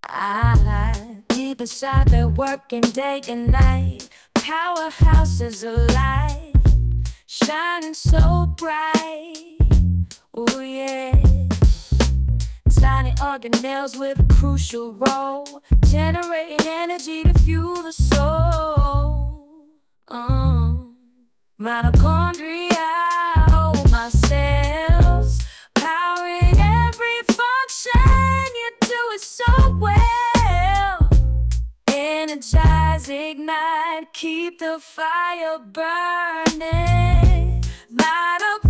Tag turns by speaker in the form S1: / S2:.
S1: I deep inside, they're working day and night. Powerhouses alive, shining so bright. Oh yeah, tiny organelles with a crucial role, generating energy to fuel the soul. Mitochondria, oh my cells, powering every function. You do it so well. Energize, ignite, keep the fire burning. Mitochondria.